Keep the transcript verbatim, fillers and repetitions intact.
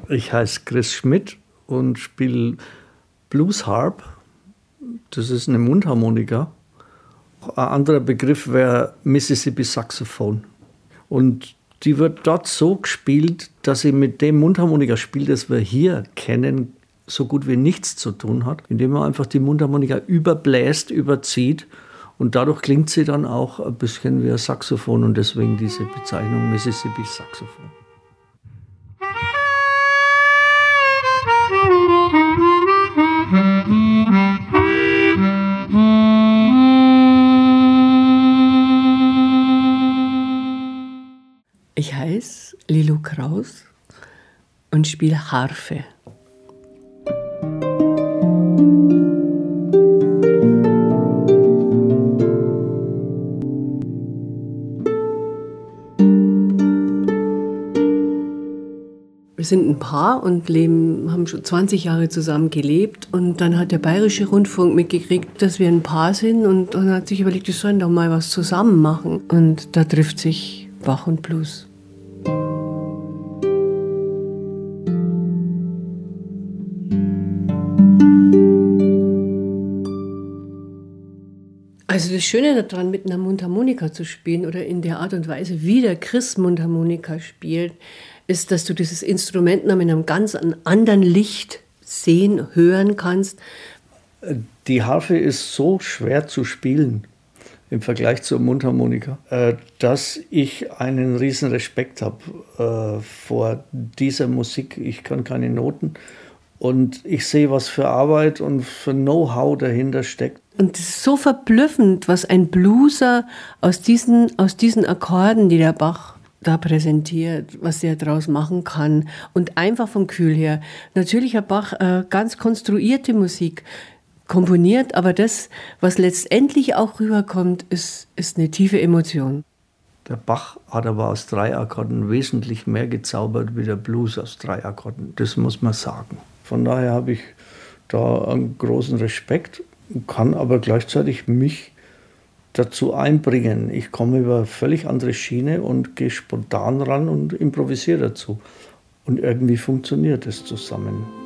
Ich heiße Chris Schmidt und spiele Blues Harp. Das ist eine Mundharmonika. Ein anderer Begriff wäre Mississippi Saxophon. Und die wird dort so gespielt, dass sie mit dem Mundharmonikaspiel, das wir hier kennen, so gut wie nichts zu tun hat, indem man einfach die Mundharmonika überbläst, überzieht und dadurch klingt sie dann auch ein bisschen wie ein Saxophon und deswegen diese Bezeichnung Mississippi Saxophon. Ich heiße Lilo Kraus und spiele Harfe. Wir sind ein Paar und leben, haben schon zwanzig Jahre zusammen gelebt. Und dann hat der Bayerische Rundfunk mitgekriegt, dass wir ein Paar sind. Und dann hat sich überlegt, wir sollen doch mal was zusammen machen. Und da trifft sich Bach und Blues. Also das Schöne daran, mit einer Mundharmonika zu spielen oder in der Art und Weise, wie der Chris Mundharmonika spielt, ist, dass du dieses Instrument noch mit einem ganz anderen Licht sehen, hören kannst. Die Harfe ist so schwer zu spielen im Vergleich zur Mundharmonika, dass ich einen riesen Respekt habe vor dieser Musik. Ich kann keine Noten und ich sehe, was für Arbeit und für Know-how dahinter steckt. Und es ist so verblüffend, was ein Blueser aus diesen, aus diesen Akkorden, die der Bach da präsentiert, was er daraus machen kann. Und einfach vom Gefühl her. Natürlich hat Bach äh, ganz konstruierte Musik komponiert, aber das, was letztendlich auch rüberkommt, ist, ist eine tiefe Emotion. Der Bach hat aber aus drei Akkorden wesentlich mehr gezaubert wie der Blues aus drei Akkorden. Das muss man sagen. Von daher habe ich da einen großen Respekt, kann aber gleichzeitig mich dazu einbringen. Ich komme über eine völlig andere Schiene und gehe spontan ran und improvisiere dazu. Und irgendwie funktioniert es zusammen.